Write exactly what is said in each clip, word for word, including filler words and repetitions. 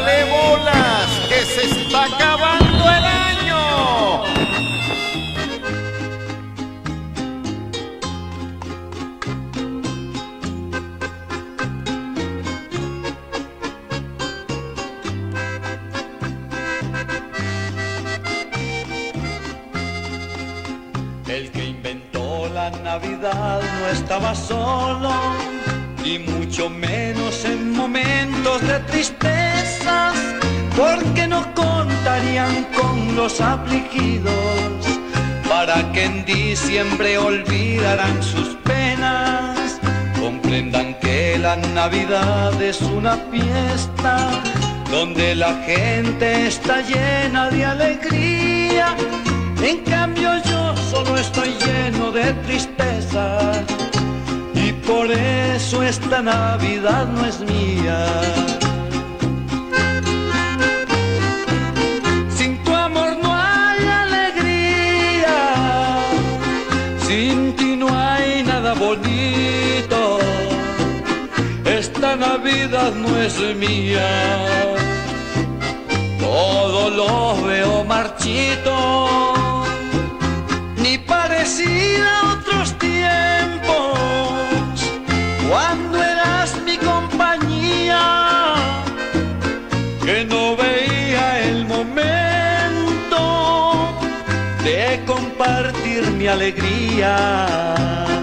Párale bolas, que se está acabando el año. El que inventó la Navidad no estaba solo, y mucho menos en momentos de tristezas, porque no contarían con los afligidos, para que en diciembre olvidaran sus penas. Comprendan que la Navidad es una fiesta donde la gente está llena de alegría. En cambio yo solo estoy lleno de tristeza, y por eso esta Navidad no es mía. Sin tu amor no hay alegría, sin ti no hay nada bonito. Esta Navidad no es mía, todo lo veo marchito, ni parecida a otros tiempos, cuando eras mi compañía, que no veía el momento de compartir mi alegría.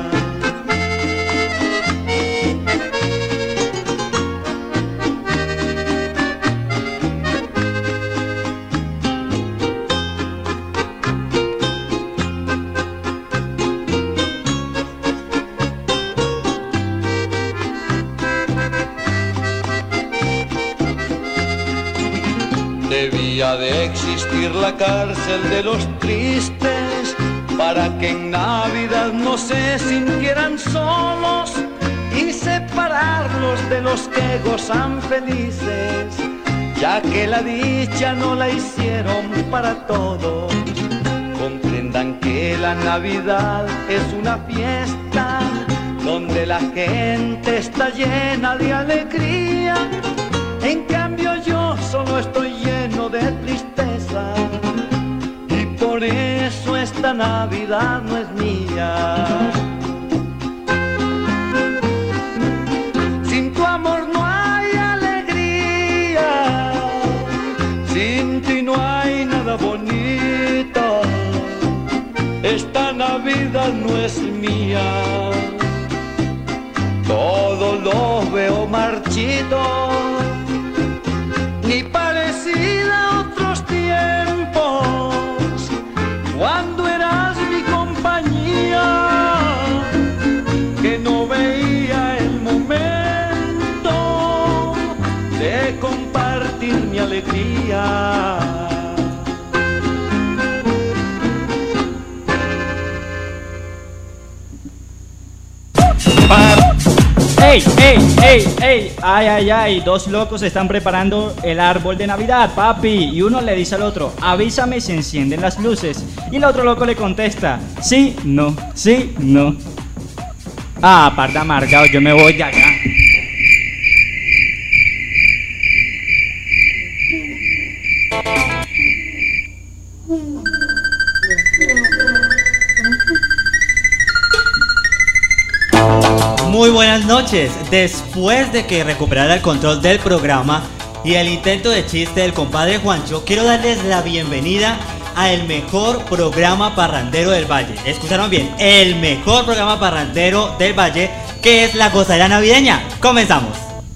Debía de existir la cárcel de los tristes, para que en Navidad no se sintieran solos, y separarlos de los que gozan felices, ya que la dicha no la hicieron para todos. Comprendan que la Navidad es una fiesta donde la gente está llena de alegría. En cambio yo solo estoy lleno de tristeza, y por eso esta Navidad no es mía. Sin tu amor no hay alegría, sin ti no hay nada bonito. Esta Navidad no es mía, todo lo veo marchito, ni parecida a otros tiempos, cuando eras mi compañía, que no veía el momento de compartir mi alegría. ¡Ey, ey, ey, ey! ¡Ay, ay, ay! Dos locos están preparando el árbol de Navidad, papi. Y uno le dice al otro, avísame si encienden las luces. Y el otro loco le contesta, sí, no, sí, no. Ah, parda amargado, yo me voy de acá. Muy buenas noches. Después de que recuperara el control del programa y el intento de chiste del compadre Juancho, quiero darles la bienvenida a el mejor programa parrandero del Valle. Escucharon bien, el mejor programa parrandero del Valle, que es La Gozadera Navideña. Comenzamos.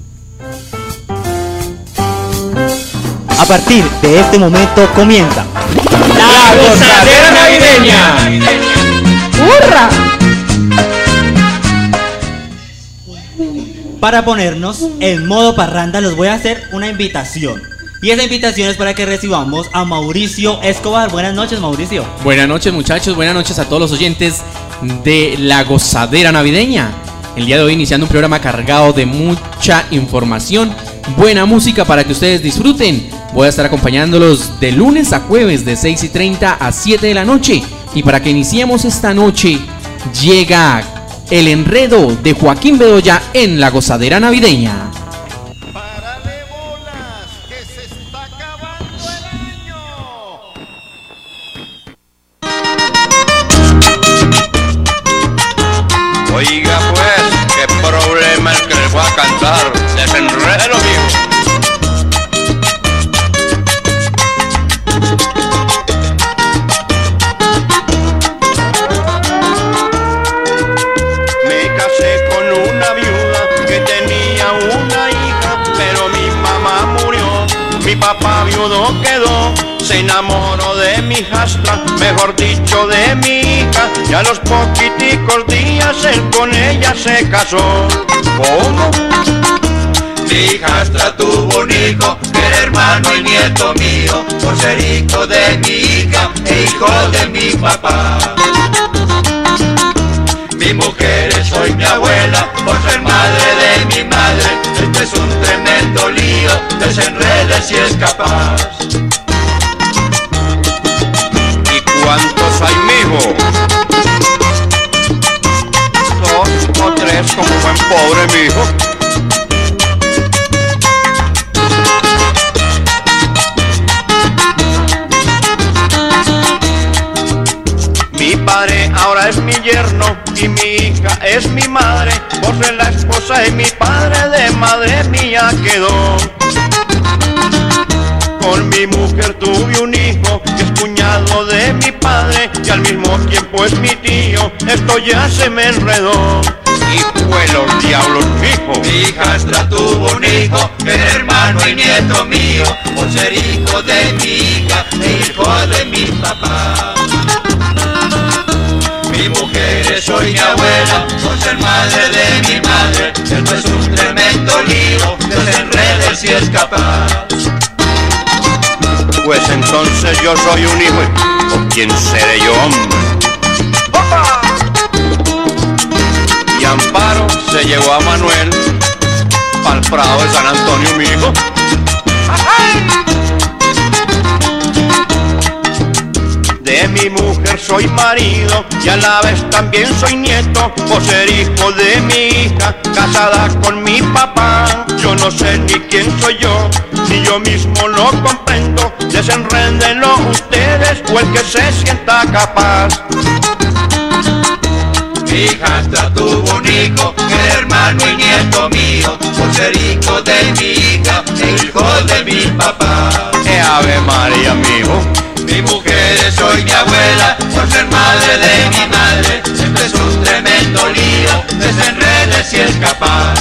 A partir de este momento comienza La Gozadera Navideña. ¡Hurra! Para ponernos en modo parranda, los voy a hacer una invitación. Y esa invitación es para que recibamos a Mauricio Escobar. Buenas noches, Mauricio. Buenas noches, muchachos. Buenas noches a todos los oyentes de La Gozadera Navideña. El día de hoy iniciando un programa cargado de mucha información, buena música para que ustedes disfruten. Voy a estar acompañándolos de lunes a jueves de seis y treinta a siete de la noche. Y para que iniciemos esta noche, llega El Enredo de Joaquín Bedoya en La Gozadera Navideña. Párale bolas, que se cantar, desenrédelo, mijo. Me casé con una viuda que tenía una hija, pero mi mamá murió, mi papá viudo quedó. Se enamoró de mi hijastra, mejor dicho de mi hija, y a los poquiticos días él con ella se casó. ¿Cómo? Mi hijastra tuvo un hijo, que era hermano y nieto mío, por ser hijo de mi hija e hijo de mi papá. Mi mujer es hoy mi abuela, por ser madre de mi madre. Este es un tremendo lío, desenrede si es capaz. ¿Cuántos hay, mijo? Dos o tres, como buen pobre, mijo. Mi padre ahora es mi yerno y mi hija es mi madre, por ser la esposa de mi padre, de madre mía quedó. Con mi mujer tuve un hijo que es cuñado de mi padre y al mismo tiempo es mi tío. Esto ya se me enredó. Hijo de los diablos, hijo. Mi hijastra tuvo un hijo que era hermano y nieto mío, por ser hijo de mi hija e hijo de mi papá. Mi mujer es hoy mi abuela, por ser madre de mi madre. Esto es un tremendo lío, desenrede si es capaz. Pues entonces yo soy un hijo, ¿o quién seré yo, hombre? ¡Opa! Y Amparo se llevó a Manuel pa'l Prado de San Antonio, mi hijo. De mi mujer soy marido y a la vez también soy nieto, por ser hijo de mi hija, casada con mi papá. Yo no sé ni quién soy yo, ni yo mismo lo comprendo. Desenrédenlo ustedes o el que se sienta capaz. Mi hijastra tuvo un hijo que era hermano y nieto mío, por ser hijo de mi hija e hijo de mi papá. ¡Eh, Ave María, mijo! Mi mujer es hoy mi abuela, por ser madre de mi madre. Siempre es un tremendo lío, desenrede si es capaz.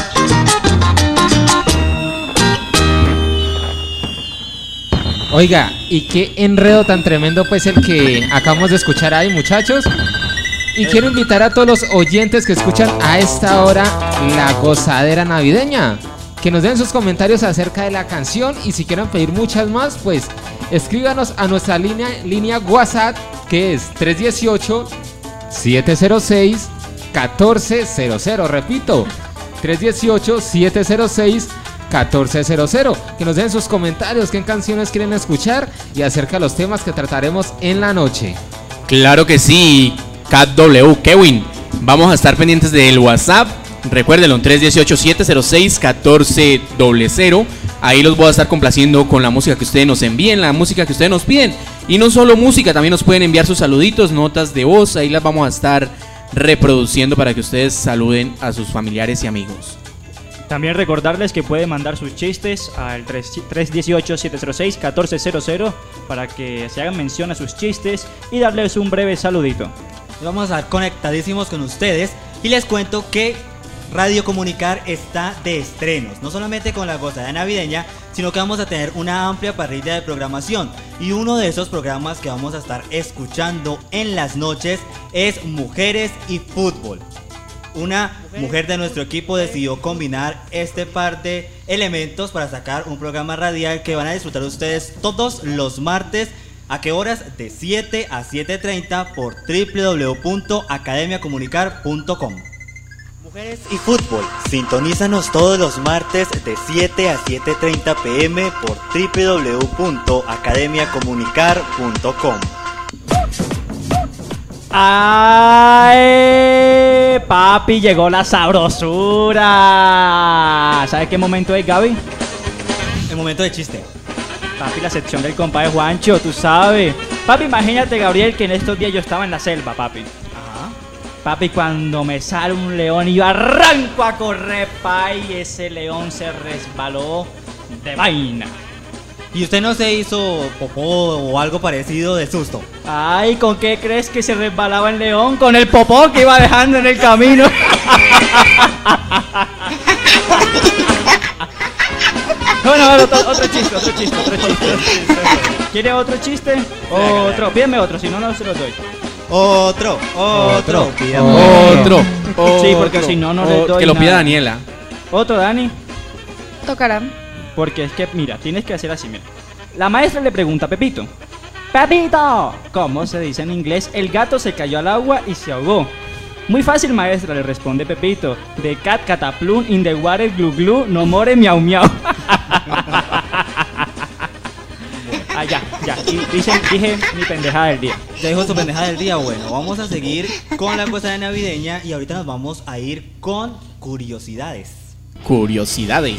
Oiga, ¿y qué enredo tan tremendo pues el que acabamos de escuchar ahí, muchachos? Y quiero invitar a todos los oyentes que escuchan a esta hora La Gozadera Navideña, que nos den sus comentarios acerca de la canción, y si quieren pedir muchas más, pues escríbanos a nuestra línea, línea WhatsApp, que es tres uno ocho, siete cero seis, uno cuatro cero cero. Repito, tres uno ocho, siete cero seis, uno cuatro cero cero. Que nos den sus comentarios, qué canciones quieren escuchar y acerca de los temas que trataremos en la noche. Claro que sí, K W, Kevin. Vamos a estar pendientes del WhatsApp. Recuérdenlo, tres uno ocho, siete cero seis, uno cuatro cero cero. Ahí los voy a estar complaciendo con la música que ustedes nos envíen, la música que ustedes nos piden. Y no solo música, también nos pueden enviar sus saluditos, notas de voz. Ahí las vamos a estar reproduciendo para que ustedes saluden a sus familiares y amigos. También recordarles que pueden mandar sus chistes al tres uno ocho, siete cero seis, uno cuatro cero cero para que se hagan mención a sus chistes y darles un breve saludito. Vamos a estar conectadísimos con ustedes y les cuento que Radio Comunicar está de estrenos, no solamente con la gozada navideña, sino que vamos a tener una amplia parrilla de programación, y uno de esos programas que vamos a estar escuchando en las noches es Mujeres y Fútbol. Una mujer de nuestro equipo decidió combinar este par de elementos para sacar un programa radial que van a disfrutar ustedes todos los martes. ¿A qué horas? De siete a siete y treinta por w w w punto academia comunicar punto com. Mujeres y Fútbol, sintonízanos todos los martes de siete a siete y treinta p m por w w w punto academia comunicar punto com. ¡Ay! Papi, llegó la sabrosura. ¿Sabes qué momento es, Gaby? El momento de chiste. Papi, la sección del compadre Juancho, tú sabes. Papi, imagínate, Gabriel, que en estos días yo estaba en la selva, papi. Ajá. Papi, cuando me sale un león y yo arranco a correr, pa, y ese león se resbaló de vaina. ¿Y usted no se hizo popó o algo parecido de susto? Ay, ¿con qué crees que se resbalaba el león? Con el popó que iba dejando en el camino. Bueno, a ver, otro, otro chiste, otro chiste, otro chiste. ¿Quiere otro chiste? Otro, pídeme otro, si no, no se los doy. Otro, otro, pídame Otro. Sí, porque si no, no les doy Que lo pida nada. Daniela. Otro, Dani. Tocará. Porque es que, mira, tienes que hacer así, mira. La maestra le pregunta a Pepito. ¡Pepito! ¿Cómo se dice en inglés? El gato se cayó al agua y se ahogó. Muy fácil, maestra, le responde Pepito. The cat cataplum in the water glu glu no more miau miau. Ah, ya, ya. Y dije, dije mi pendejada del día. Ya dijo su pendejada del día. Bueno, vamos a seguir con la cosa navideña y ahorita nos vamos a ir con curiosidades. Curiosidades.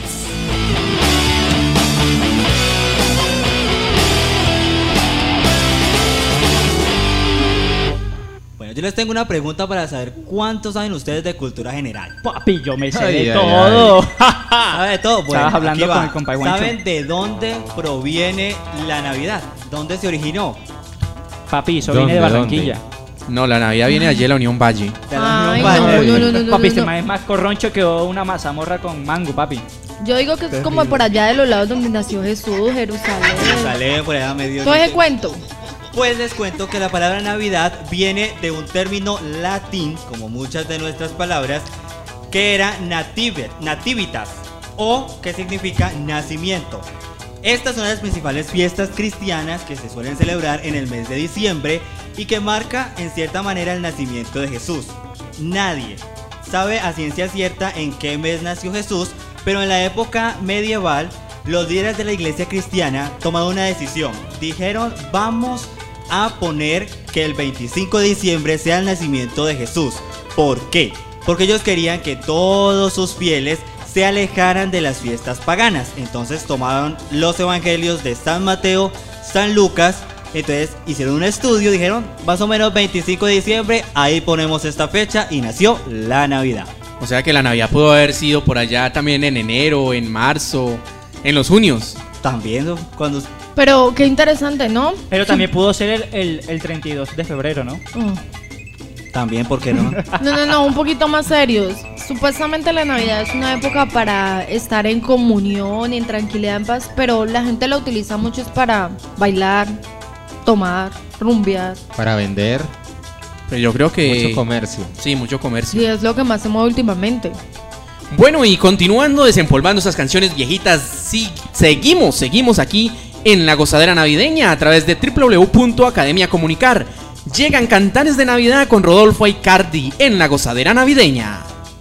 Bueno, yo les tengo una pregunta para saber cuánto saben ustedes de cultura general. Papi, yo me sé Ay, de ay, todo. ¿Sabe de todo? Bueno, Estabas hablando aquí va. con el compa Guancho. ¿Saben de dónde proviene la Navidad? ¿Dónde se originó? Papi, eso ¿Dónde, viene de Barranquilla. No, la Navidad viene allí de la Unión Valle. De la Ay, Unión no, Valle. no, no, no, no, Papi, no, este no. man es más corroncho que una mazamorra con mango, papi. Yo digo que es como por allá de los lados donde nació Jesús, Jerusalén. Sale por allá medio. Todo ese cuento. Pues les cuento que la palabra Navidad viene de un término latín, como muchas de nuestras palabras, que era native, nativitas, o que significa nacimiento. Estas son las principales fiestas cristianas que se suelen celebrar en el mes de diciembre y que marca en cierta manera el nacimiento de Jesús. Nadie sabe a ciencia cierta en qué mes nació Jesús, pero en la época medieval los líderes de la iglesia cristiana tomaron una decisión. Dijeron, vamos a poner que el veinticinco de diciembre sea el nacimiento de Jesús. ¿Por qué? Porque ellos querían que todos sus fieles se alejaran de las fiestas paganas. Entonces tomaron los evangelios de San Mateo, San Lucas. Entonces hicieron un estudio, dijeron más o menos veinticinco de diciembre, ahí ponemos esta fecha y nació la Navidad. O sea que la Navidad pudo haber sido por allá también en enero, en marzo, en los junios. También ¿no? cuando... Pero qué interesante, ¿no? Pero también pudo ser el, el, el treinta y dos de febrero, ¿no? Oh. También, ¿por qué no? No, no, no, un poquito más serios. Supuestamente la Navidad es una época para estar en comunión, en tranquilidad, en paz, pero la gente la utiliza mucho es para bailar, tomar, rumbear. Para vender. Pero yo creo que... Mucho comercio. Sí, mucho comercio. Y es lo que más se mueve últimamente. Bueno, y continuando desempolvando esas canciones viejitas, sí, seguimos, seguimos aquí en la gozadera navideña a través de w w w punto academia comunicar. Llegan Cantares de Navidad con Rodolfo Aicardi en la gozadera navideña.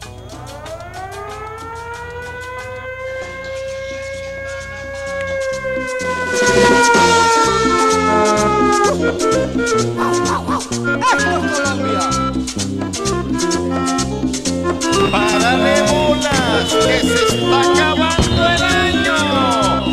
Párale bolas, que se está acabando el año.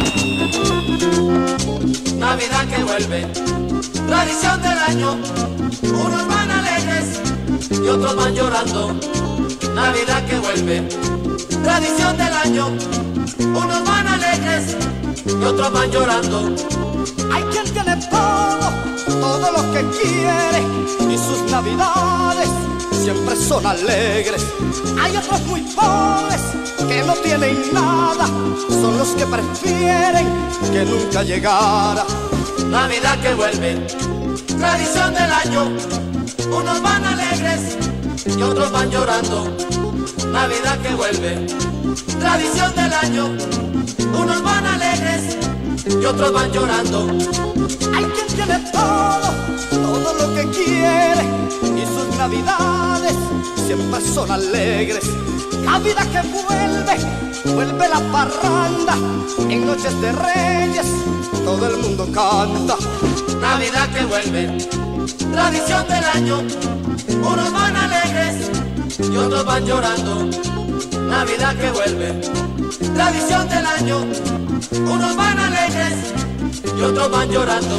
Navidad que vuelve, tradición del año. Unos van alegres y otros van llorando. Navidad que vuelve, tradición del año. Unos van alegres y otros van llorando. Hay quien tiene todo, todo lo que quiere, y sus navidades siempre son alegres. Hay otros muy pobres que no tienen nada, son los que prefieren que nunca llegara. Navidad que vuelve, tradición del año. Unos van alegres y otros van llorando. Navidad que vuelve, tradición del año. Unos van alegres y otros van llorando. Hay quien tiene todo, todo lo que quiere, y sus navidades siempre son alegres. Navidad que vuelve, vuelve la parranda, en noches de reyes todo el mundo canta. Navidad que vuelve, tradición del año. Unos van alegres y otros van llorando. Navidad que vuelve, tradición del año. Unos van alegres y otros van llorando.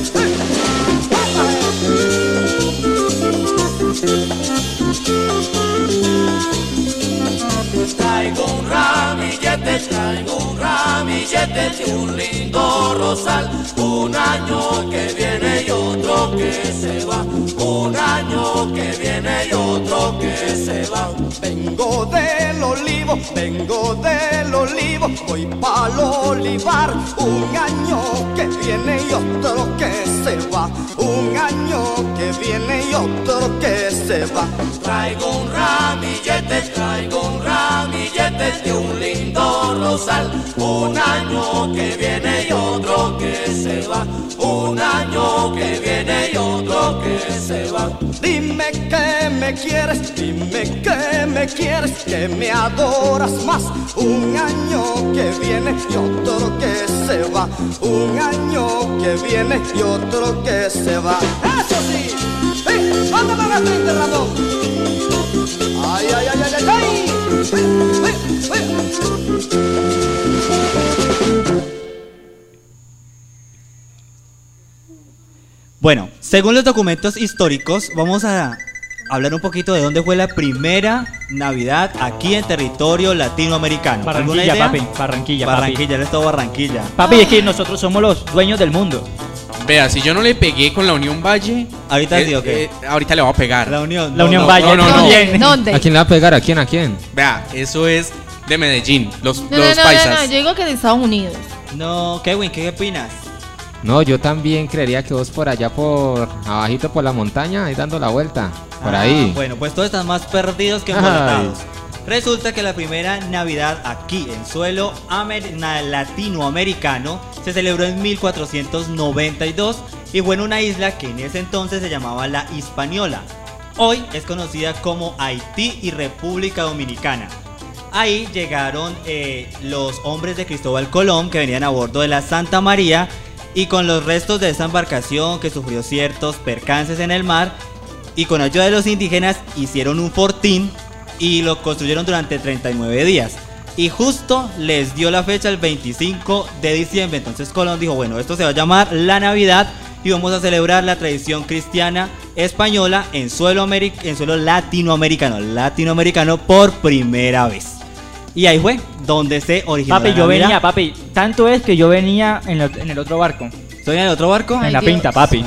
Traigo un ramillete, traigo un ramillete de un lindo rosal. Un año que viene y otro que se va. Un año que viene y otro que se va. Vengo del olivo, vengo del olivo, voy pa'l olivar. Un año que viene y otro que se va. Un año que viene y otro que se va. Traigo un ramillete, traigo un ramillete de un lindo rosal. Un año que viene y otro que se va. Un año que viene y otro que se va. Dime que me quieres, dime que me quieres, que me adoras más. Un año que viene y otro que se va. Un año que viene y otro que se va. ¡Eso sí! ¡Sí! ¡Mándame la frente, Ramón! ¡Ay, ay, ay, ay, ay! ay. ¡Sí! ¡Sí! ¡Sí! Bueno, según los documentos históricos, vamos a hablar un poquito de dónde fue la primera Navidad aquí en territorio latinoamericano. ¿Alguna Barranquilla, idea? papi. Barranquilla, papi. Barranquilla, él es todo Barranquilla. Papi, es que nosotros somos los dueños del mundo. Vea, si yo no le pegué con la Unión Valle, Ahorita eh, sí, ¿o qué? eh, ahorita le voy a pegar. La Unión. La no, Unión no, Valle no, no, no. también. ¿Dónde? ¿A quién le va a pegar? ¿A quién? ¿A quién? Vea, eso es de Medellín, los, No, no, los no, paisas. no, no, yo digo que de Estados Unidos. No, Kevin, ¿qué opinas? No, yo también creería que vos por allá por abajito por la montaña, ahí dando la vuelta. Por Ah, ahí. Bueno, pues todos están más perdidos que Ay. embolatados. Resulta que la primera Navidad aquí en suelo amer- na- latinoamericano se celebró en mil cuatrocientos noventa y dos y fue en una isla que en ese entonces se llamaba la Hispaniola. Hoy es conocida como Haití y República Dominicana. Ahí llegaron eh, los hombres de Cristóbal Colón que venían a bordo de la Santa María y con los restos de esa embarcación que sufrió ciertos percances en el mar y con ayuda de los indígenas hicieron un fortín y lo construyeron durante treinta y nueve días. Y justo les dio la fecha el veinticinco de diciembre. Entonces Colón dijo, bueno, esto se va a llamar la Navidad y vamos a celebrar la tradición cristiana española en suelo, ameri- en suelo latinoamericano, latinoamericano por primera vez. Y ahí fue donde se originó Papi, la yo Navidad. venía, papi. Tanto es que yo venía en, lo- en el otro barco. ¿Estoy en el otro barco? Ay, En la Dios. pinta, papi.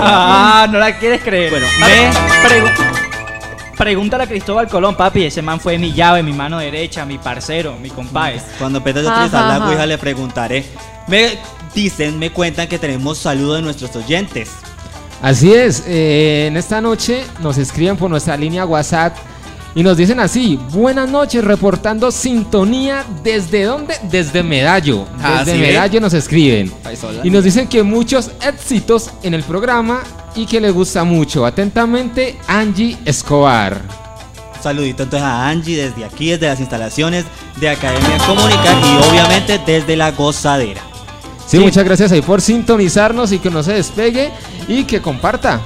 Ah, Ah, no la quieres creer. Bueno, Papi, me- pregu- pregúntale a Cristóbal Colón, papi. Ese man fue mi llave, mi mano derecha, mi parcero, mi compadre. Cuando empiece a Ajá, utilizar la ajá. ouija le preguntaré. Me dicen, me cuentan que tenemos saludos de nuestros oyentes. Así es, eh, en esta noche nos escriben por nuestra línea WhatsApp y nos dicen así: buenas noches, reportando sintonía. ¿Desde dónde? Desde Medallo. Ah, Desde ¿sí ve? Medallo nos escriben. Y nos dicen que muchos éxitos en el programa y que les gusta mucho. Atentamente, Angie Escobar. Un saludito entonces a Angie desde aquí, desde las instalaciones de Academia Comunicar y obviamente desde La Gozadera. Sí, Sí. muchas gracias ahí por sintonizarnos y que no se despegue y que comparta.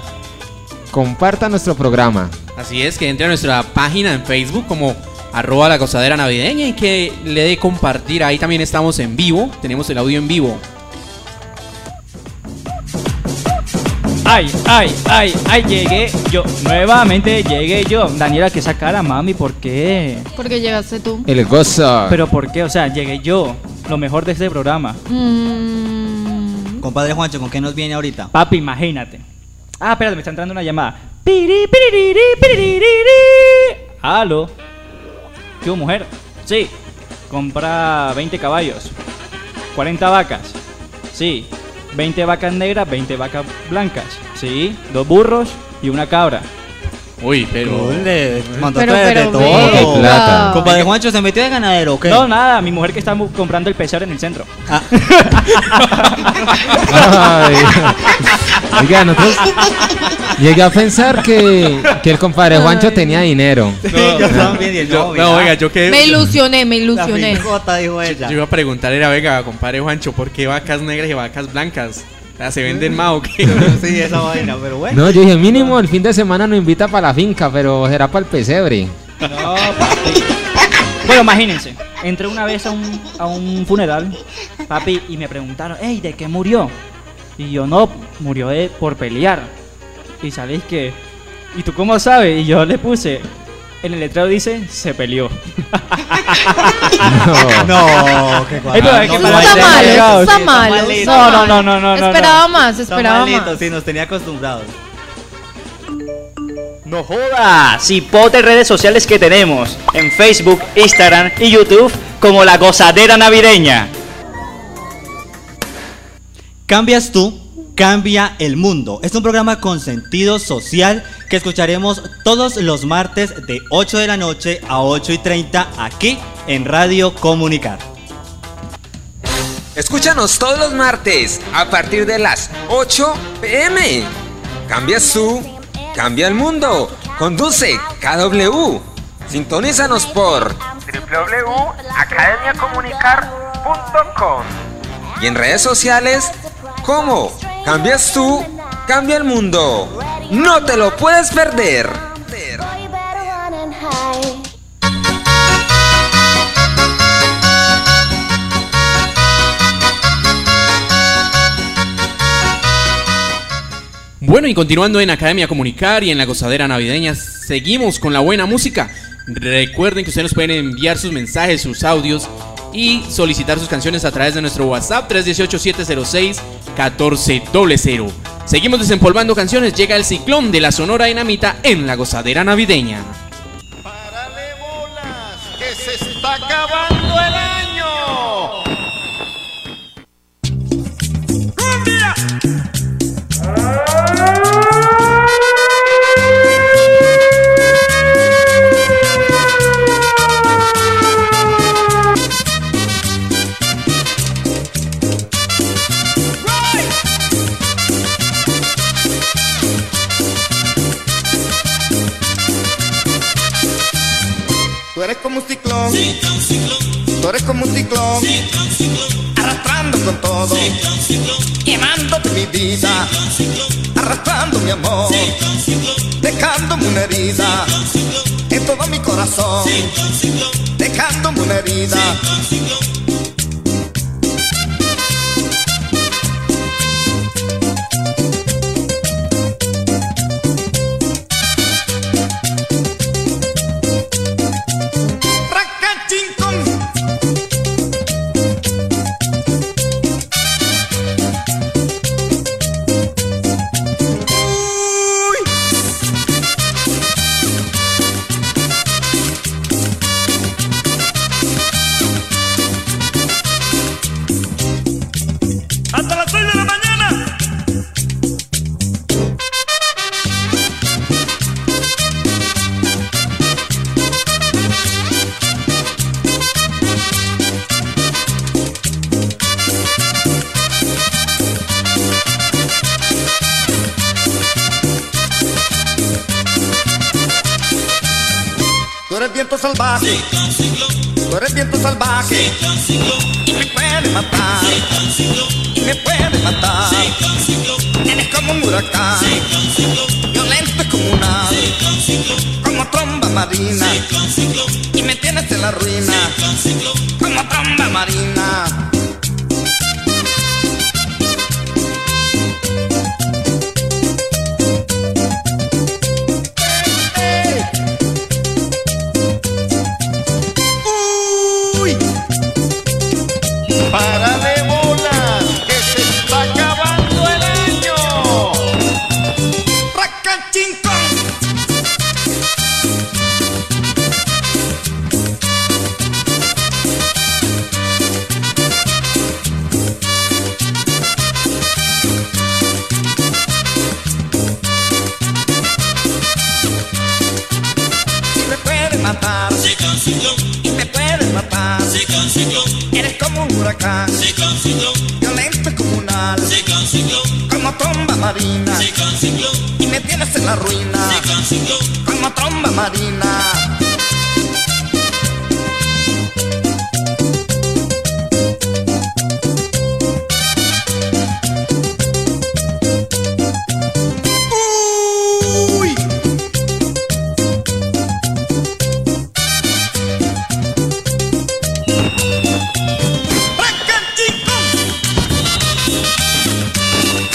Comparta nuestro programa. Así es, que entre a nuestra página en Facebook como arroba la gozadera navideña y que le dé compartir. Ahí también estamos en vivo, tenemos el audio en vivo. Ay, ay, ay, ay, llegué yo. Nuevamente llegué yo. Daniela, que esa cara, mami, ¿por qué? Porque llegaste tú. El gozo. Pero ¿por qué? O sea, llegué yo. Lo mejor de este programa. Mm, Compadre Juancho, ¿con qué nos viene ahorita? Papi, imagínate. Ah, espérate, me está entrando una llamada. Piri, piriri, piriri. Aló. ¿Qué hubo, mujer? Sí. Compra veinte caballos. cuarenta vacas. Sí. veinte vacas negras, veinte vacas blancas. Sí. Dos burros y una cabra. Uy, pero... Le mandó Pero, de, de pero, todo. venga. Qué plata. Compadre Juancho, ¿se metió de ganadero o qué? No, nada, mi mujer que está mu- comprando el pesebre en el centro. Ay. Oiga, nosotros llegué a pensar que, que el compadre Juancho tenía dinero. Sí, yo también, y el Yo- novio, no, ah. oiga, yo que... me ilusioné, me La ilusioné. pijota, dijo ella. Yo iba a preguntar, era, venga, compadre Juancho, ¿por qué vacas negras y vacas blancas? O sea, ¿se venden más o qué? Sí, esa vaina, pero bueno. No, yo dije, mínimo el fin de semana nos invita para la finca, pero será para el pesebre. No, papi. Bueno, imagínense. Entré una vez a un, a un funeral, papi, y me preguntaron, hey, ¿de qué murió? Y yo, no, murió de, por pelear. Y sabéis que, ¿y tú cómo sabes? Y yo le puse, en el letrero dice, se peleó. No, qué guay. Esto es que No, para no, Está ser malo, delgado, está sí. malo. malito. está No, no, malo. no, no, no, no, Esperaba más, Está esperaba malito, más. sí, nos tenía acostumbrados. No joda, cipote redes sociales que tenemos en Facebook, Instagram y YouTube como La Gozadera Navideña. Cambias tú, cambia el mundo. Es un programa con sentido social que escucharemos todos los martes de ocho de la noche a ocho y treinta aquí en Radio Comunicar. Escúchanos todos los martes a partir de las ocho pe eme. Cambias tú, cambia el mundo. Conduce K W. Sintonízanos por doble u doble u doble u punto academia comunicar punto com y en redes sociales como Cambias tú, cambia el mundo. No te lo puedes perder. Bueno, y continuando en Academia Comunicar y en la Gozadera Navideña, seguimos con la buena música. Recuerden que ustedes nos pueden enviar sus mensajes, sus audios y solicitar sus canciones a través de nuestro WhatsApp tres uno ocho, siete cero seis, uno cuatro cero cero. Seguimos desempolvando canciones, llega el ciclón de la Sonora Dinamita en la Gozadera Navideña. Párale bolas, que se está acabando el año. ¡Cumbia! Tú eres como un ciclón, ciclón, ciclón. Tú eres como un ciclón, ciclón, ciclón. Arrastrando con todo, ciclón, ciclón. Quemándote mi vida, ciclón, ciclón. Arrastrando mi amor, ciclón, ciclón. Dejándome una herida, ciclón, ciclón. En todo mi corazón, ciclón, ciclón. Dejándome una herida, ciclón, ciclón. Tú eres viento salvaje, ciclón, ciclón. Tú eres viento salvaje, ciclón, ciclón. Y me puede matar, ciclón, ciclón. Y me puede matar, ciclón, ciclón. Eres como un huracán, ciclón, ciclón. Violento como un ave, ciclón, ciclón. Como tromba marina, ciclón, ciclón. Y me tienes en la ruina, ciclón, ciclón. Como tromba marina. Párale bolas, que se está acabando el año. ¡Racachincón! Y me puedes matar, Ciclón, ciclón. y me puedes matar. Ciclón, ciclón. Eres como un huracán, Ciclón, ciclón. violento y comunal, Ciclón, ciclón. como tromba marina. Ciclón, ciclón. Y me tienes en la ruina, Ciclón, ciclón. como tromba marina. Uy. Racachincón.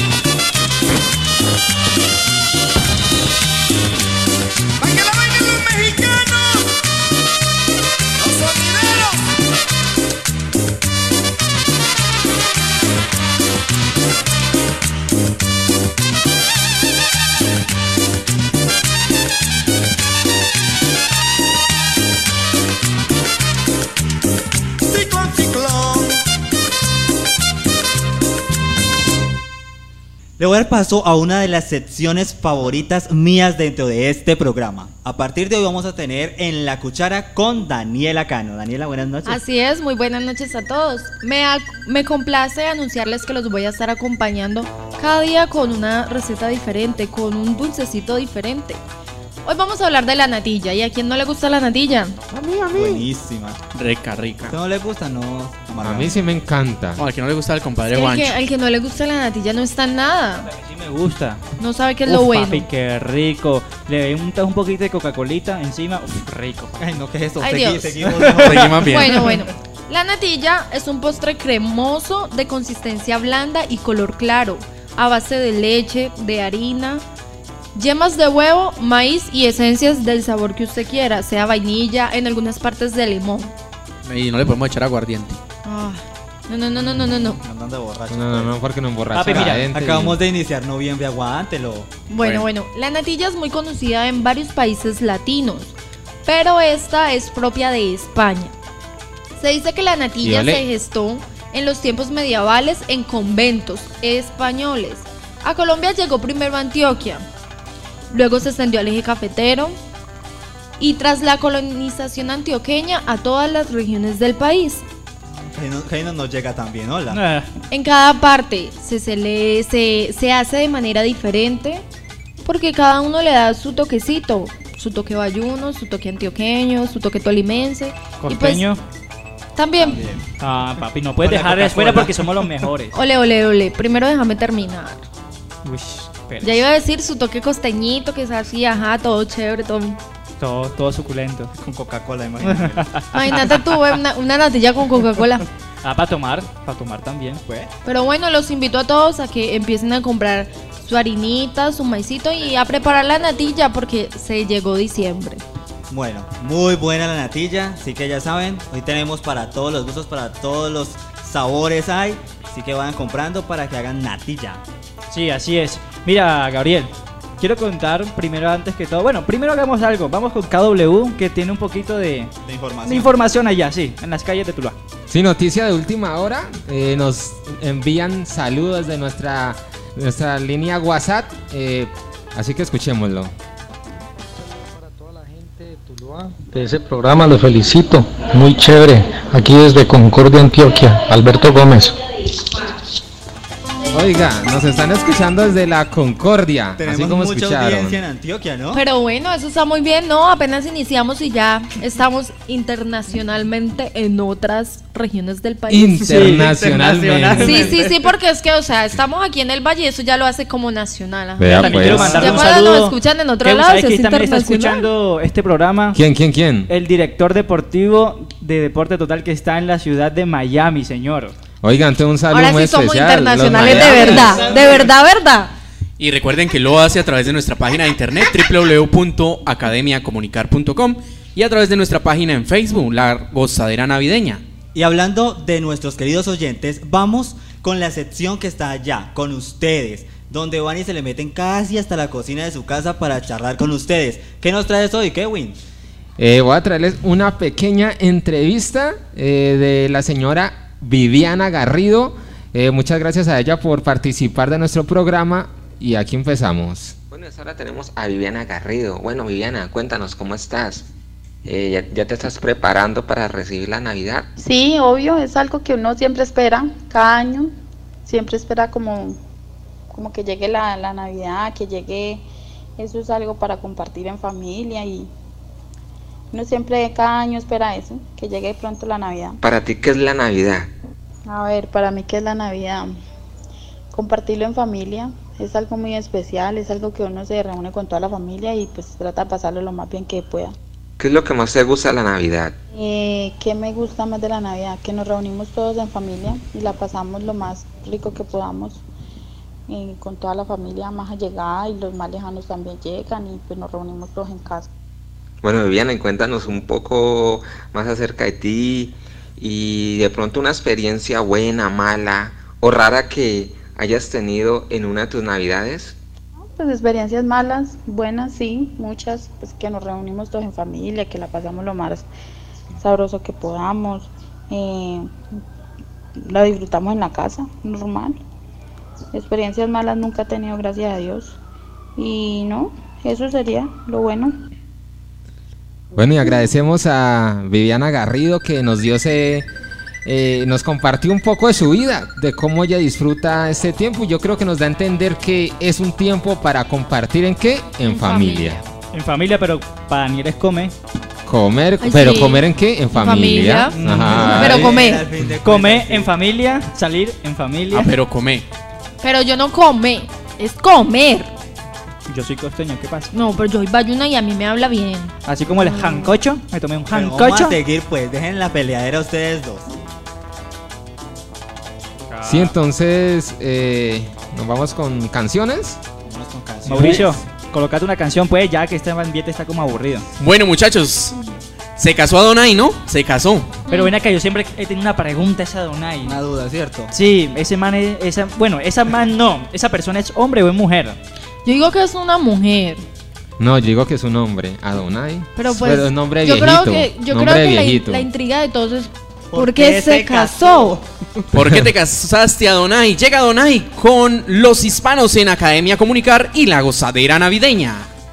Le voy a dar paso a una de las secciones favoritas mías dentro de este programa. A partir de hoy vamos a tener En la Cuchara con Daniela Cano. Daniela, buenas noches. Así es, muy buenas noches a todos. Me, ac- me complace anunciarles que los voy a estar acompañando cada día con una receta diferente, con un dulcecito diferente. Hoy vamos a hablar de la natilla. ¿Y a quién no le gusta la natilla? A mí, a mí. Buenísima. Rica, rica. ¿A no le gusta? No. A mí sí me encanta. No, al que no le gusta el compadre El Juancho. que, al que no le gusta la natilla no está en nada. A mí sí me gusta. No sabe qué es Uf, lo bueno. papi, qué rico. Le untas un poquito de Coca-Colita encima. Uf, rico. Ay, no, ¿qué es eso? Ay, Segui- Dios. seguimos. Seguimos bien. Bueno, bueno. La natilla es un postre cremoso de consistencia blanda y color claro, a base de leche, de harina, yemas de huevo, maíz y esencias del sabor que usted quiera, sea vainilla, en algunas partes de limón. Y no le podemos echar aguardiente. Ah, no, no, no, no, no, no, no. Andando de borracho. No, no, no, porque no emborracha Papi, a la mira, gente. Acabamos de iniciar noviembre, aguántelo. Bueno, bueno, la natilla es muy conocida en varios países latinos, pero esta es propia de España. Se dice que la natilla Y ole. se gestó en los tiempos medievales en conventos españoles. A Colombia llegó primero a Antioquia, luego se extendió al eje cafetero y tras la colonización antioqueña a todas las regiones del país. Que no nos llega tan bien, hola. Ah, En cada parte se, se, le, se, se hace de manera diferente porque cada uno le da su toquecito, su toque bayuno, su toque antioqueño, su toque tolimense. Corteño. Y pues, también. Ah, papi, no puedes Con la dejar de Coca-Cola. fuera porque somos los mejores. Ole, ole, ole. Primero déjame terminar. Uy, espera. Ya iba a decir su toque costeñito, que es así, ajá, todo chévere, todo. Todo, todo suculento. Con Coca-Cola, imagínate. Imagínate tú, eh, una, una natilla con Coca-Cola. Ah, para tomar, para tomar también. Pues, Pero bueno, los invito a todos a que empiecen a comprar su harinita, su maicito y a preparar la natilla porque se llegó diciembre. bueno, muy buena la natilla, así que ya saben, hoy tenemos para todos los gustos, para todos los sabores hay, así que vayan comprando para que hagan natilla. Sí, así es. Mira, Gabriel, quiero contar primero, antes que todo. Bueno, primero hagamos algo. Vamos con K W, que tiene un poquito de, De información. de información allá, sí, en las calles de Tuluá. Sí, noticia de última hora. eh, nos envían saludos de nuestra, nuestra línea WhatsApp. eh, así que escuchémoslo. Para toda la gente de Tuluá, de ese programa, los felicito, muy chévere, aquí desde Concordia, Antioquia, Alberto Gómez. Oiga, nos están escuchando desde la Concordia, Tenemos así como mucha escucharon. audiencia en Antioquia, ¿no? Pero bueno, eso está muy bien, ¿no? Apenas iniciamos y ya estamos internacionalmente en otras regiones del país. Internacionalmente. Sí, sí, sí, porque es que, o sea, estamos aquí en el Valle y eso ya lo hace como nacional. ajá. Vea, También quiero pues. mandarle Ya un cuando saludo. nos escuchan en otro que, lado, ¿sabes si quién es también está internacional? escuchando este programa? ¿Quién, quién, quién? El director deportivo de Deporte Total que está en la ciudad de Miami, señor. Oigan, tengo un saludo Ahora muy sí somos especial. internacionales Los de Miami. verdad, de verdad, verdad. Y recuerden que lo hace a través de nuestra página de internet doble u doble u doble u punto academia comunicar punto com y a través de nuestra página en Facebook, La Gozadera Navideña. Y hablando de nuestros queridos oyentes, vamos con la sección que está allá, con ustedes, donde van y se le meten casi hasta la cocina de su casa para charlar con ustedes. ¿Qué nos traes hoy, Kevin? Eh, voy a traerles una pequeña entrevista eh, de la señora Viviana Garrido. Eh, muchas gracias a ella por participar de nuestro programa y aquí empezamos. Bueno, ahora tenemos a Viviana Garrido. Bueno, Viviana, cuéntanos cómo estás. Eh, ¿ya, ya te estás preparando para recibir la Navidad? Sí, obvio, es algo que uno siempre espera, cada año, siempre espera como, como que llegue la, la Navidad, que llegue, eso es algo para compartir en familia y uno siempre cada año espera eso, que llegue pronto la Navidad. ¿Para ti qué es la Navidad? A ver, para mí, ¿qué es la Navidad? Compartirlo en familia, es algo muy especial, es algo que uno se reúne con toda la familia y pues trata de pasarlo lo más bien que pueda. ¿Qué es lo que más te gusta de la Navidad? Eh, ¿Qué me gusta más de la Navidad? Que nos reunimos todos en familia y la pasamos lo más rico que podamos eh, con toda la familia más allegada y los más lejanos también llegan y pues nos reunimos todos en casa. Bueno, Viviana, cuéntanos un poco más acerca de ti y de pronto una experiencia buena, mala o rara que hayas tenido en una de tus Navidades. Pues experiencias malas, buenas, sí, muchas, pues que nos reunimos todos en familia, que la pasamos lo más sabroso que podamos, eh, la disfrutamos en la casa, normal. experiencias malas nunca he tenido, gracias a Dios. Y no, eso sería lo bueno. Bueno, y agradecemos a Viviana Garrido que nos dio ese, eh, nos compartió un poco de su vida, de cómo ella disfruta este tiempo. Yo creo que nos da a entender que es un tiempo para compartir en qué, en, en familia. familia. En familia, pero para Nieres come. Comer, Ay, pero sí. comer en qué, en familia. familia. Ajá. Pero comer. Comer en familia, salir en familia. Ah, pero come. Pero yo no come, es comer. Yo soy costeño, ¿qué pasa? No, pero yo soy bayuna y a mí me habla bien. Así como el jancocho, me tomé un Pero vamos jancocho. a seguir, pues, dejen la peleadera ustedes dos. Sí, entonces eh, nos vamos con canciones. Vamos con canciones. Mauricio, colocate una canción, pues, ya que este ambiente está como aburrido. Bueno, muchachos, se casó Adonai, ¿no? Se casó. Pero ven acá, yo siempre he tenido una pregunta esa de Donai. Una duda, ¿cierto? Sí, ese man es, esa, bueno, esa man no, esa persona es hombre o es mujer. Yo digo que es una mujer. No, yo digo que es un hombre, Adonai. Pero pues Pero es nombre yo viejito. creo que, yo nombre creo que la, viejito. la intriga de todos es ¿Por ¿por qué qué se se casó? ¿Por qué te casaste, Adonai? Llega Adonai con los hispanos en Academia Comunicar y la gozadera navideña.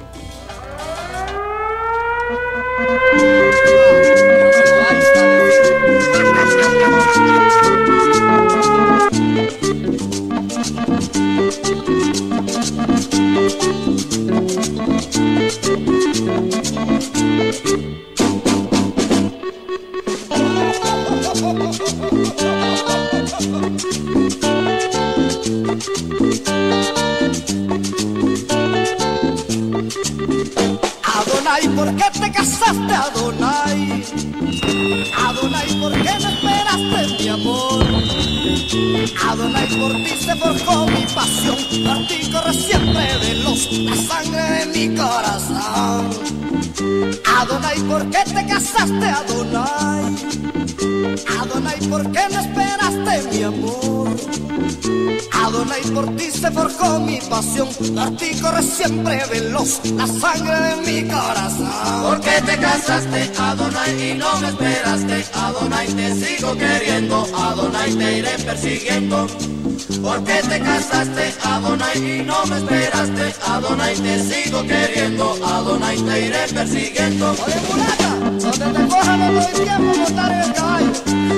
Adonai, ¿por qué te casaste, Adonai? Adonai, ¿por qué no esperaste mi amor? Adonai, por ti se forjó mi pasión, por ti corre siempre veloz la sangre de mi corazón. Adonai, ¿por qué te casaste, Adonai? Adonai, ¿por qué no esperaste mi amor? Adonai, por ti se forjó mi pasión, por ti corre siempre veloz la sangre de mi corazón. ¿Por qué te casaste, Adonai, y no me esperaste? Adonai, te sigo queriendo, Adonai, te iré persiguiendo. ¿Por qué te casaste, Adonai, y no me esperaste? Adonai, te sigo queriendo, Adonai, te iré persiguiendo. Oye, mulata, donde te coja no doy tiempo a montar en el caballo.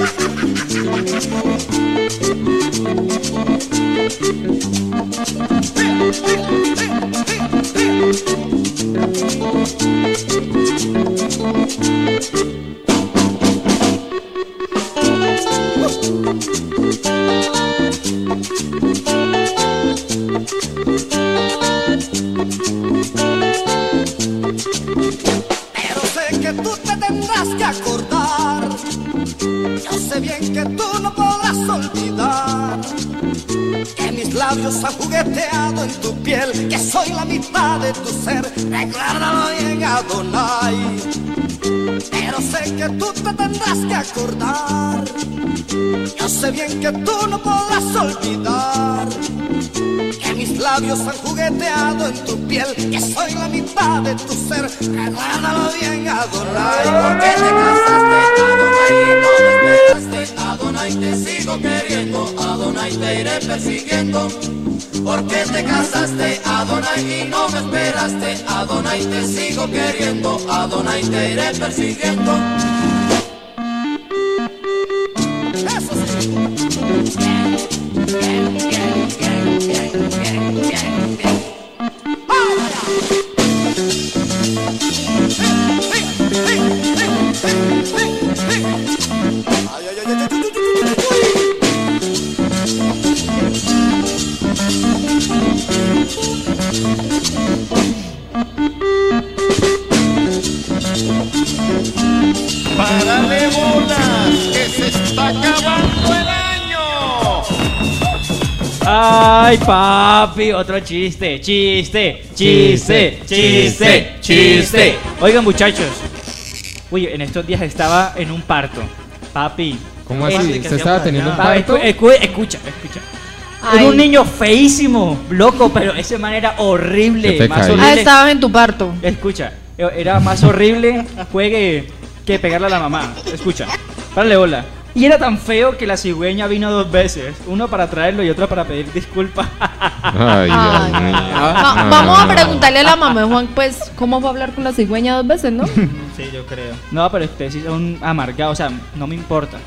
Pero sé que tú te tendrás que acordar. Yo sé bien que tú no podrás olvidar que mis labios han jugueteado en tu piel, que soy la mitad de tu ser. Recuérdalo bien, Adonai. Pero sé que tú te tendrás que acordar. Yo sé bien que tú no podrás olvidar que mis labios han jugueteado en tu piel, que soy la mitad de tu ser. Recuérdalo bien, Adonai. ¿Por qué te casaste, Adonai, y no me esperaste? Adonai, te sigo queriendo, Adonai, te iré persiguiendo. ¿Por qué te casaste, Adonai, y no me esperaste? Adonai, te sigo queriendo, Adonai, te iré persiguiendo. Eso sí. ¡Párale bolas! ¡Que se está acabando el año! Ay, papi, otro chiste, chiste, chiste, chiste, chiste. Oigan, muchachos. Uy, en estos días estaba en un parto. Papi. ¿Cómo el- así? ¿Usted estaba teniendo un Papi, parto? escu- escu- escucha, escucha. Ay. Era un niño feísimo, loco, pero ese man era horrible. Qué Más pecadillo. Ah, horrible. estaba en tu parto. Escucha, era más horrible fue que, que pegarle a la mamá. Escucha, párale bola. Y era tan feo que la cigüeña vino dos veces, uno para traerlo y otro para pedir disculpas. Ay, Ay. Dios mío. Va- vamos a preguntarle a la mamá de Juan, pues, ¿cómo va a hablar con la cigüeña dos veces, no? Sí, yo creo. No, pero ustedes sí son amargados, o sea, no me importa.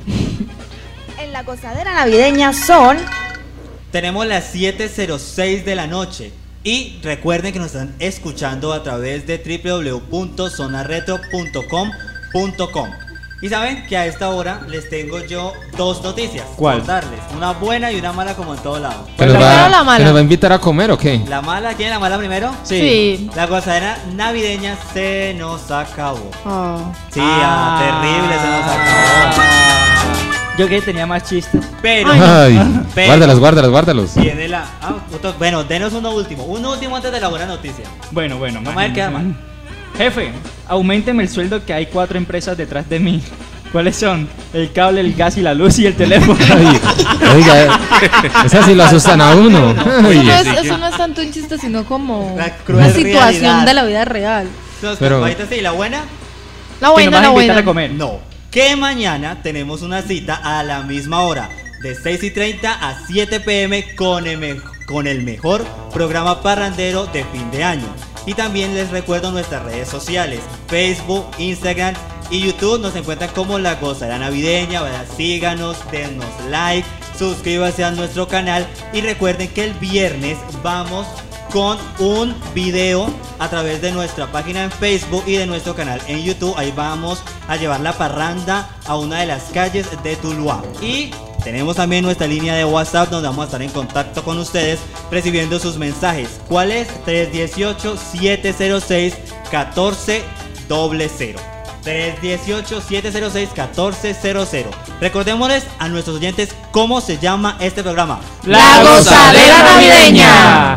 En la gozadera navideña son... Tenemos las siete cero seis de la noche. Y recuerden que nos están escuchando a través de w w w punto zona retro punto com punto com. Y saben que a esta hora les tengo yo dos noticias. ¿Cuál? Por darles. Una buena y una mala como en todo lado. ¿Se nos, ¿La buena va, o la mala? ¿Se nos va a invitar a comer o qué? La mala, ¿quién es la mala primero? Sí. La gozadera navideña se nos acabó. Ah. Sí, ah, terrible, se nos acabó. Yo que tenía más chistes. Pero, Ay, pero guárdalos, guárdalos, guárdalos. viene la. Ah, otro- bueno, denos uno último. Uno último antes de la buena noticia. Bueno, bueno. Vamos a ver qué arman. Jefe, auménteme el sueldo que hay cuatro empresas detrás de mí. ¿Cuáles son? El cable, el gas y la luz y el teléfono. Ay, oiga, esas sí lo asustan a uno. Eso Ay, no, es, eso no es tanto un chiste, sino como La una cruel situación realidad. de la vida real. Nos Pero- compadita, sí, la buena. La Que buena, nos van la a invitar buena. a comer. No. Que mañana tenemos una cita a la misma hora, de seis y treinta a siete pe eme con el, me- con el mejor programa parrandero de fin de año. Y también les recuerdo nuestras redes sociales, Facebook, Instagram y YouTube. Nos encuentran como La Gozadera Navideña, ¿verdad? Síganos, denos like, suscríbanse a nuestro canal y recuerden que el viernes vamos con un video a través de nuestra página en Facebook y de nuestro canal en YouTube. Ahí vamos a llevar la parranda a una de las calles de Tuluá. Y tenemos también nuestra línea de WhatsApp donde vamos a estar en contacto con ustedes recibiendo sus mensajes. ¿Cuál es? tres uno ocho, siete cero seis, uno cuatro cero cero. tres uno ocho, siete cero seis, uno cuatro cero cero. Recordémosles a nuestros oyentes cómo se llama este programa. ¡La Gozadera Navideña!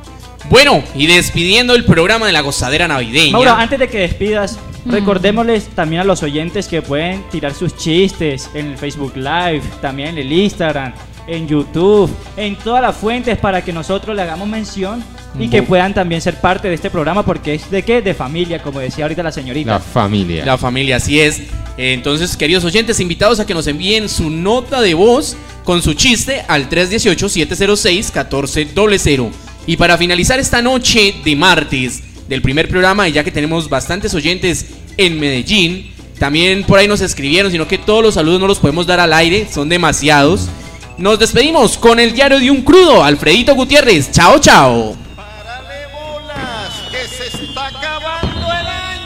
Bueno, y despidiendo el programa de la gozadera navideña. Mauro, antes de que despidas, Mm. recordémosles también a los oyentes que pueden tirar sus chistes en el Facebook Live, también en el Instagram, en YouTube, en todas las fuentes para que nosotros le hagamos mención y que Bu- puedan también ser parte de este programa porque es de qué? De familia, como decía ahorita la señorita. La familia. La familia, así es. Eh, Entonces, queridos oyentes, invitados a que nos envíen su nota de voz con su chiste al tres uno ocho, siete cero seis, uno cuatro cero cero. Y para finalizar esta noche de martes del primer programa, y ya que tenemos bastantes oyentes en Medellín, también por ahí nos escribieron, sino que todos los saludos no los podemos dar al aire, son demasiados. Nos despedimos con el diario de un crudo, Alfredito Gutiérrez. Chao, chao. Párale bolas, que se está acabando el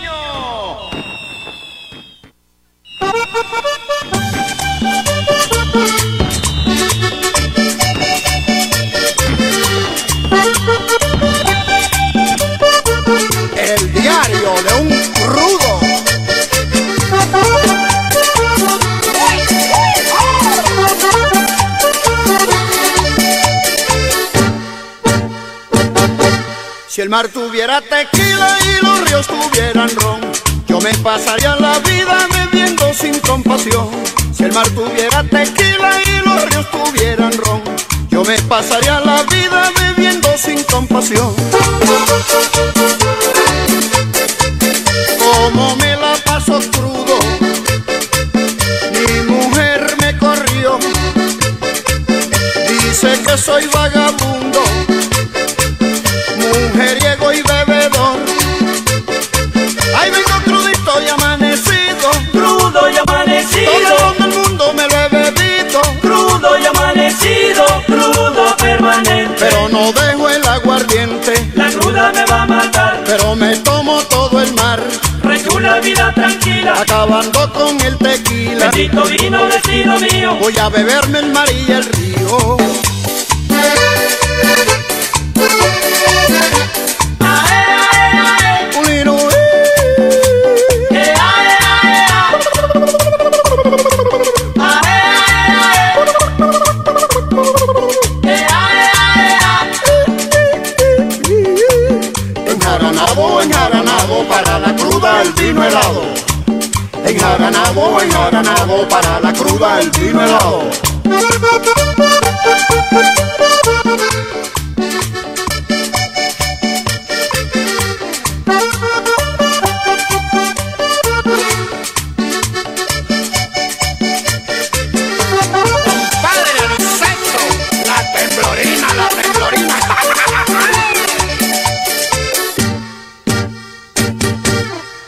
año. El diario de un crudo. Si el mar tuviera tequila y los ríos tuvieran ron, yo me pasaría la vida bebiendo sin compasión. Si el mar tuviera tequila y los ríos tuvieran ron, yo me pasaría la vida bebiendo sin compasión. Como me la paso crudo, mi mujer me corrió, dice que soy vagabundo, mujeriego y bebedor. Ay, vengo crudito y amanecido, Crudo y amanecido, todo el mundo me lo he bebido, crudo y amanecido, crudo permanente. pero no dejo el aguardiente, La cruda me va a matar, pero me tomo todo el mar, recula vida tranquila. acabando con el tequila. Bendito vino vestido mío, Voy a beberme el mar y el río. Ulino, eh, ae, ae, ae. Ae, ae, ae. Eh, ae, ae, ae. enjaranado, enjaranado para la cruda el vino helado. Enjaranado, enjaranado para la cruda el vino helado.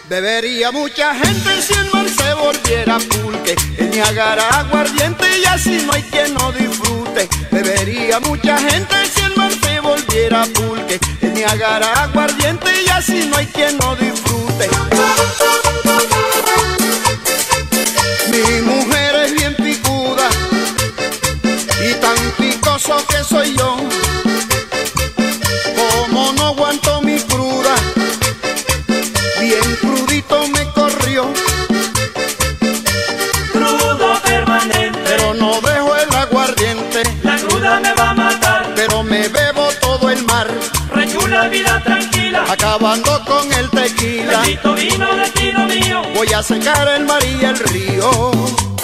Bebería mucha gente si el mar se volviera pulque, el Niágara aguardiente y así no hay quien no disfrute. Bebería mucha gente si el mar se volviera pulque, el Niágara aguardiente y así no hay quien no disfrute. Mi mujer es bien picuda y tan picoso que soy yo, como no aguanto mi cruda, bien crudito me corrió. Crudo permanente, pero no dejo el aguardiente. La cruda me va a matar, pero me bebo todo el mar. Rechula vida tranquila, acabando con el tequila. Bendito vino destino mío, voy a secar el mar y el río.